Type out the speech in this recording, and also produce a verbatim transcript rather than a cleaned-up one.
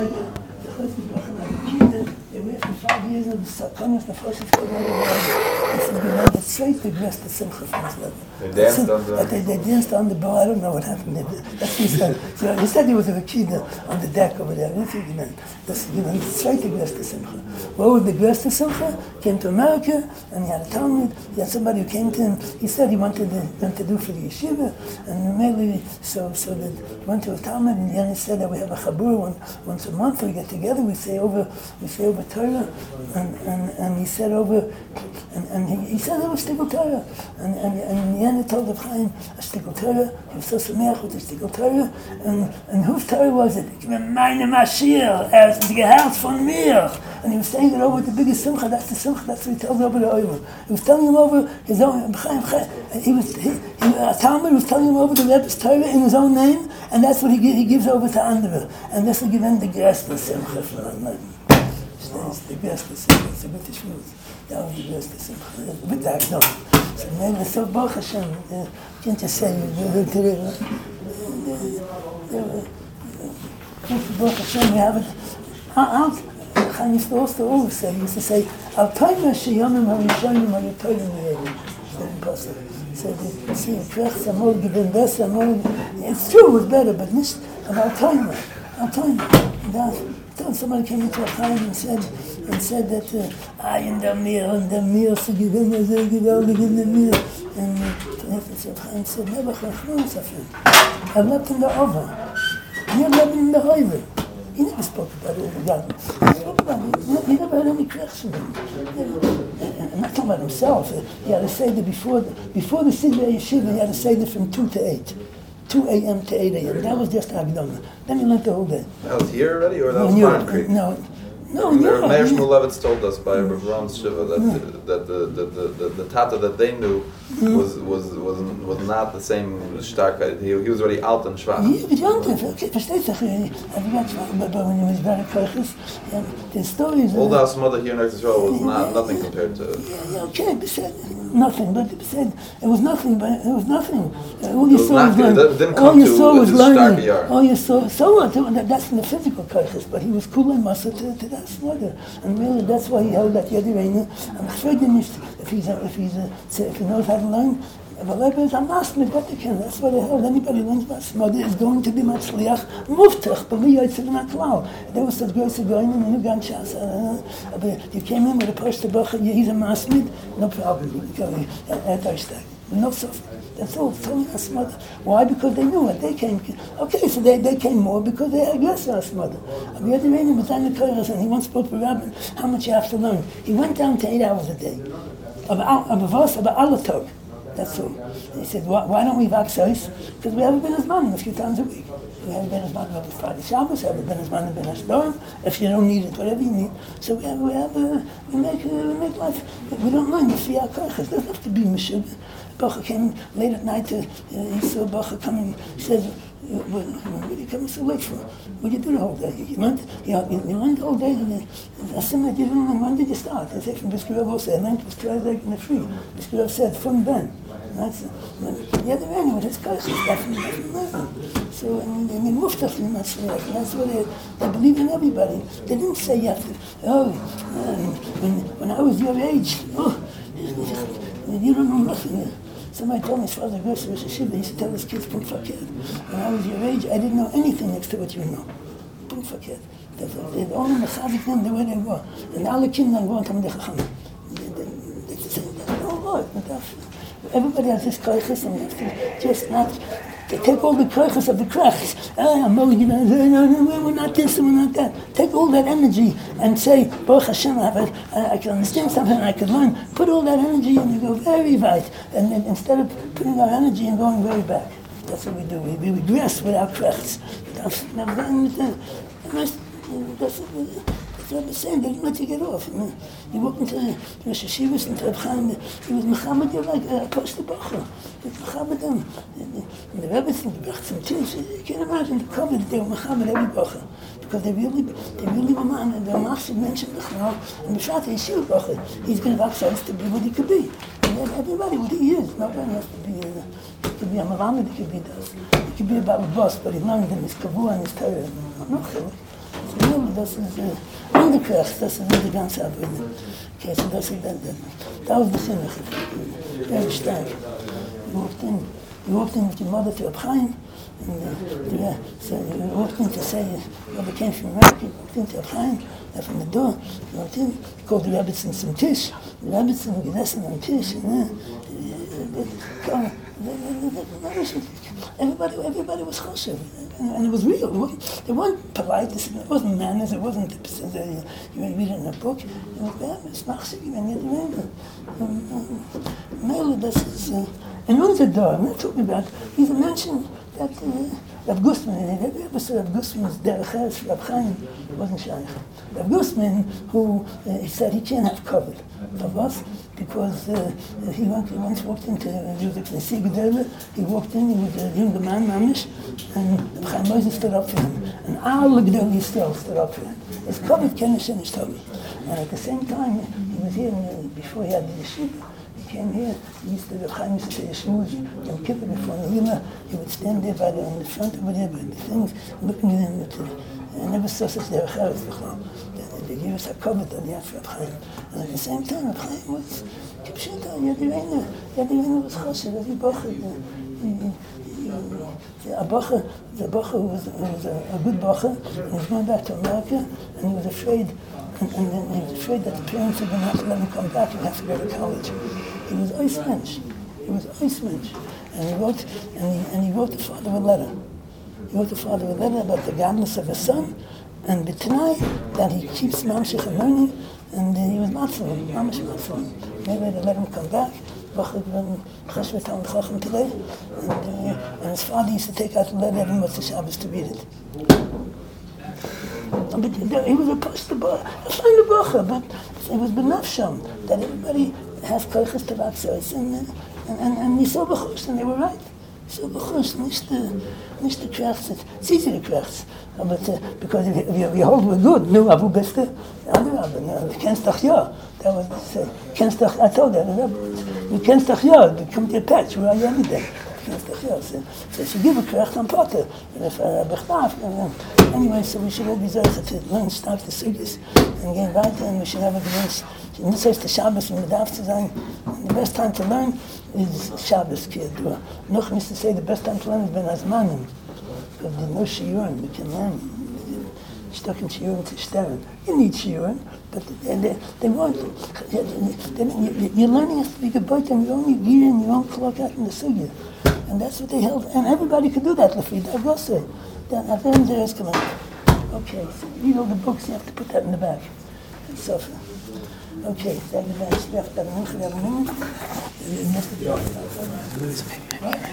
they were for five years of the Sakanas, the first of the world. This is the zweite größte Simcha von us. They danced on the... They, they danced on the boat. I don't know what happened. That's what he said. So he said he was a Vakina on the deck over there. That's what he meant. That's the zweite größte Simcha. What was the größte Simcha? Came to America, and he had a Talmud. He had somebody who came to him. He said he wanted to, wanted to do for the yeshiva, and mainly so so that he went to a Talmud, and then he said that we have a chabur one, once a month. We get together. We say over we say over Torah, and and, and he said over, and, and he, he said over Stigl Torah, and and and in the end he told the Chaim a Stigl Torah. He was so sameach with the Stigl Torah, and and whose Torah was it? Meine Mashiach, er ist Geherz von mir. And he was saying it over the biggest simcha. That's the simcha. That's what he tells over the Oiver. He was telling him over his own. He was he, he, Talmud was telling him over the Rebbe's Torah in his own name, and that's what he he gives over to Andrew. And this will give him the größte simcha from the the größte simcha. It's a bit of schmutz. That was the größte simcha. A bit like no. So maybe so Baruch Hashem. Can't you say Baruch Hashem? We have it out. Chaim used to also always say, he used to say, Al Toima Sheyonim HaRishonim HaYotorim V'Yerim. It's very impossible. He said, see, Krech Samol Givin Bes Samol. It's true, it was better, but not Al Toima. Al Toima. Then somebody came into a Chaim and said, and said that, I in the Mir, in the Mir, so Givin, as I give out in the Mir. And Chaim said, never Chachmon Safin. I left in the oven. You left in the oven. He never spoke about it. He spoke about it. He never had any question. I'm not talking about himself. He had to say that before the, before the Sidra Yeshiva, he had to say that from two to eight. two a.m. to eight a.m. That was just Agdama. Then he learned the whole day. That was here already, or that no, was Pine Creek? No. No, Meir no. Meir Shmulevitz told us by Ravram's Shiva that, no. that the, the, the, the, the Tata that they knew mm. was, was, was, was not the same Starkheit. He, he was already alt and schwach. Yeah, but young, okay, versteht sich, but when he was very cautious, the stories... Old House Mother here next to the show was not, nothing compared to... Yeah, yeah, okay, but said nothing, but it said it was nothing, but it was nothing. All you saw was learning. All you saw was learning. All you saw, so what? That's in the physical cautious, but he was cool and muscle to, to that. Mother. And really, that's why he held that Yedireinu. I'm afraid if he's a, if he's a, if he knows how to learn, but like is a master Vatican. That's what he held. Anybody who learns about Mother is going to be Matzliach Muftach. But we are to not allow. There was such grace going in the Gan Shas. You came in with a poster book. He's a master. No problem. No suffering. That's all. Telling us mother. Why? Because they knew it. They came. Okay, so they, they came more because they had less us mother. And the other man was on the Torah, and he once spoke to Rabbi how much you have to learn. He went down to eight hours a day. About about about Alatog. That's all. And he said, why, why don't we vaxos? Because we have a Ben Azman a few times a week. We have a Ben Azman on Friday Shabbos. We have a Ben Azman and Ben Ashdorim. If you don't need it, whatever you need. So we have we have a, we make a, we make life. We don't learn the Fiyah Kochas. It doesn't have to be Meshubah. Bacha came late at night, to, uh, he saw Bacha coming, he said, what, what are you coming so late for? What did you do the whole day? You learned, you, you learned the whole day, and I said, I didn't learn, when did you start? I said, from Biskurev also, I learned it was Tuesday in the free. Biskurev said, from Ben. That's, the other man with his coach is definitely learning. So, I mean, I mean, Muftach in Matzliach, and that's what they, they believe in everybody. They didn't say you have to, oh, um, when, when I was your age, oh, you don't know nothing. Somebody told me his father goes to Rosh Hashiva, he used to tell his kids, Pum Fakir. When I was your age, I didn't know anything next to what you know. Pum Fakir. They're only Mechavik them the way they were. And all the kids are going to Tamid Chacham. They say, oh Lord, everybody has this koiches, and you have to just not, they take all the koiches of the cracks. Oh, I'm only going to, no, no, we're not this and we're not that. Take all that energy and say, Baruch Hashem, I, I can understand something, I can learn. Put all that energy and you go very right. And, and instead of putting our energy and going very back. That's what we do. We, we regress with our cracks. That's what I'm saying, they didn't let you get off. You know? You walk into Rosh Hashivas, into Reb Chaim, he was Mechamed, you're like a poster Bacha. He was Mechamed them. And the Rebbe think, some teams, you can't imagine the cover that they were Mechamed every Bacha. Because they really, they really were man, the Master mentioned Bechnal, and B'shat Yeshua Bacha, he's going to have access to be what he could be. And everybody, what he is, nobody has to be, uh, he could be a Malamed, he could be this. He could be about a boss, but he's learning in his Kavua and his Torah. I'm not sure. It's real das ist äh, angekürzt, das ist die ganze Arbeit. Okay, so das ist dann, da was das ist, very stark. You walked in, you walked in with your mother to Abchaim, and uh, yeah, so you walked in to say, your mother came from America, you walked into Abchaim, left from the door, you walked in, called the Rebbetzin some tish, the Rebbetzin gesessen on tish, and uh, everybody, everybody was choshev, and, and it was real. It wasn't, they weren't polite. It wasn't manners. It wasn't the, uh, you read it in a book. It was bad. It's machshig, and you remember. Mele, this is in unser Dorf. I'm not talking about. He's mentioned that uh, Rav Gustman. Have you ever said Rav Gustman's derech eretz? Rav Chaim wasn't shaykh. Rav Gustman, who uh, he said he can't have covered. For what? Because uh, he, went, he once walked into the Sea Gedele, he walked in, he was a younger man, Mamish, and Chaim Moses stood up for him. And all the Gedele still stood up for him. His covered Kenish and his Tobi. And at the same time, he was here, uh, before he had the yeshiva, he came here, he used to, Chaim used to say Yeshua, and Kippur before the Hila, he would stand there by the, in the front over there, by the things, looking at him. At, uh, I never saw such derech eretz before. The years are covered on the Yad Rav Chaim. And at the same time, Rav Chaim was Kipshita, Yadireinu, Yadireinu was choshev, every bocher. A bocher, the bocher was, was a, a good bocher, and he was going back to America, and he was afraid, and, and then he was afraid that the parents were going to have to let him come back and have to go to college. He was ois mensch. He was ois mensch. And he wrote, and he, and he wrote the father a letter. He wrote the father a letter about the godless of his son, and B'tanai, that he keeps Mamshech and learning, and uh, he was Matzah, Mamash Matzah. Maybe they let him come back. Bachar ben Cheshvet Talmud Chacham today, and, uh, and his father used to take out the letter every Motzei Shabbos to read it. But he was a poster boy, a fine Bachar, but it was benafsham that everybody has koiches tavatzos, and and and and he saw b'chush, and they were right. So b'chush, nicht the nicht the krachts. It's easy to krachts. But uh, because if you, if you hold we're good, no, Abu Beste, no, you can't stach ya. That was uh, can't stach. I told that you can't stach ya. You come to your patch where I am today. Can't stach ya. So, so she give a kracht on potter. And if uh, b'chtaf. Anyway, so we should all be there to learn start the sugis and get right, and we should have a glimpse. In this case, the Shabbos and the daf to sein. The best time to learn is Shabbos. Kid. Noch used to say the best time to learn is ben azmanim. Because there's no shiurim, we can learn. Stuck in shiurim to stern. You need shiurim, but they, they, they won't. They, they, you're learning as to be gebot, and you're only gearing your own clock out in the sugya. And that's what they held. And everybody could do that, Lafid. I go say. Then at the end there is command. Okay, so you know the books, you have to put that in the back. And so forth. Okay, so that's left. I have a minute.